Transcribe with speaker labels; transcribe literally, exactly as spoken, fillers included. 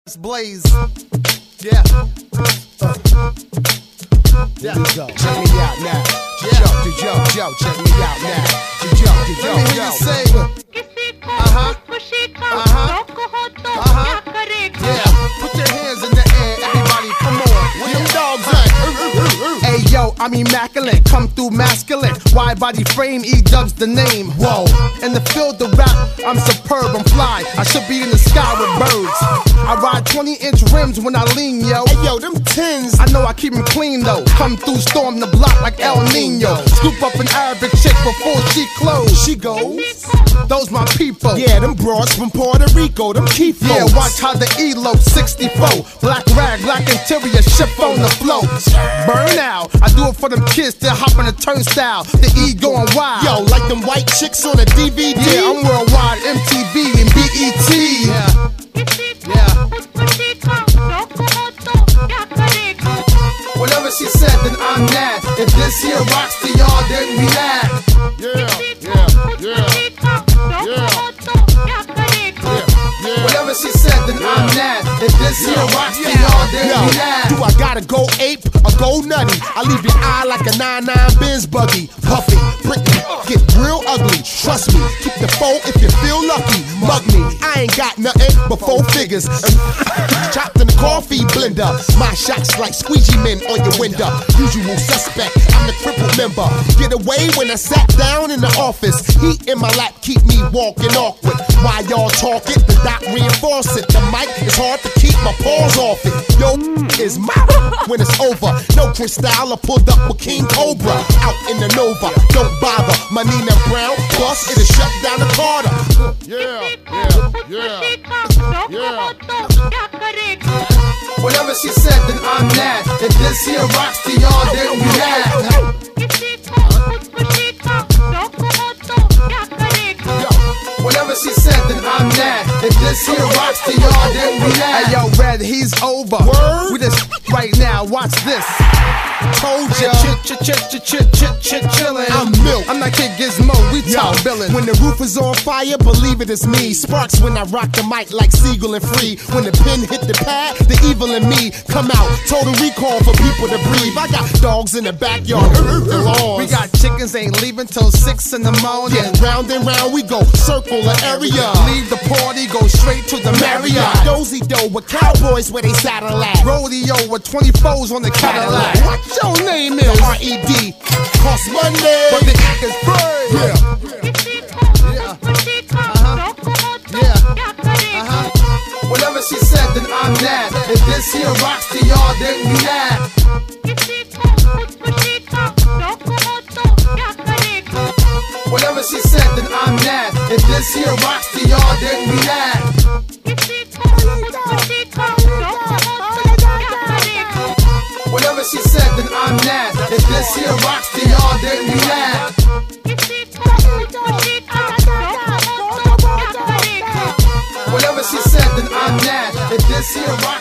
Speaker 1: Blaze. Yeah. Uh. Yeah. Go. Check me out now. Yeah. Yo, yo, yo, check me out now. Yo, yo, yo, Let me hear you say. Uh-huh. Uh-huh. Uh-huh. Yeah. Put your hands in the air, everybody. Come on. Where them dogs at? Hey yo, I'm immaculate, come through masculine. Wide body frame, E-Dub's the name. Whoa. In the field of rap, I'm superb, I'm fly. I should be in the sky with birds. I ride twenty inch rims when I lean, yo. Hey yo, them tins, I know I keep them clean though. Come through, storm the block like El Nino. Scoop up an Arabic chick before she close. She goes, those my people. Yeah, them broads from Puerto Rico, them key folks. Yeah, watch how the E-Lo sixty-four. Black rag, black interior, ship on the float. Burn out, I do it for them kids that hop on the turnstile. The E going wild. Yo, like them white chicks on a D V D. Yeah, I'm worldwide, M T V and B E T. Yeah. Yeah. Whatever she said, then I'm mad. If this here rocks to y'all, then we laugh. Yeah, yeah, yeah, yeah. Whatever she said, then I'm mad. If this here rocks to y'all, then we laugh. Do I gotta go ape or go nutty? I leave your eye like a nine nine Benz buggy. Puffy, Britney, get real ugly. Trust me, keep the foe if you feel lucky. Mug me, I ain't got nothing but four figures. Chopped in the coffee blender. My shots like squeegee men on your window. Usual suspect, I'm the crippled member. Get away when I sat down in the office. Heat in my lap keep me walking awkward. While y'all talk it, the doc reinforce it. The mic is hard to keep my paws off it. Yo, is my when it's over. No Cristal, I pulled up with King Cobra. Out in the Nova, don't bother. My Nina Brown, plus it'll shut down the Carter. Yeah, yeah, yeah, yeah. Whatever she said, then I'm mad. If this here rocks to y'all, then we laugh. Whatever she said, then I'm mad. If this here rocks to y'all, then we laugh. Hey yo, Red, he's over. Word? We just right now, watch this. Told ya, chit chit chit chit chit chit chillin'. I'm Milk. I'm not Kid Gizmo, we talk billin'. When the roof is on fire, believe it is me. Sparks when I rock the mic like Siegel and Free. When the pen hit the pad, the evil in me come out. Total recall for people to breathe. I got dogs in the backyard. We got chickens ain't leaving till six in the morning. Yeah, round and round we go, circle the area. Leave the party, go straight to the Marriott. Dozy dough with cowboys where they saddle at. Rodeo with twenty-fours on the Cadillac. What your name is? R E D. Cost money, but the is free. Yeah. Yeah. Uh-huh. Yeah. Uh-huh. Whatever she said, then I'm mad. If this here rocks to y'all, then we laugh. Whatever she said, then I'm mad. If this here rocks to y'all, then we laugh. Whatever she said, then I'm mad. If this here rocks to y'all, then we laugh. Whatever she said, then I'm mad. If this here rocks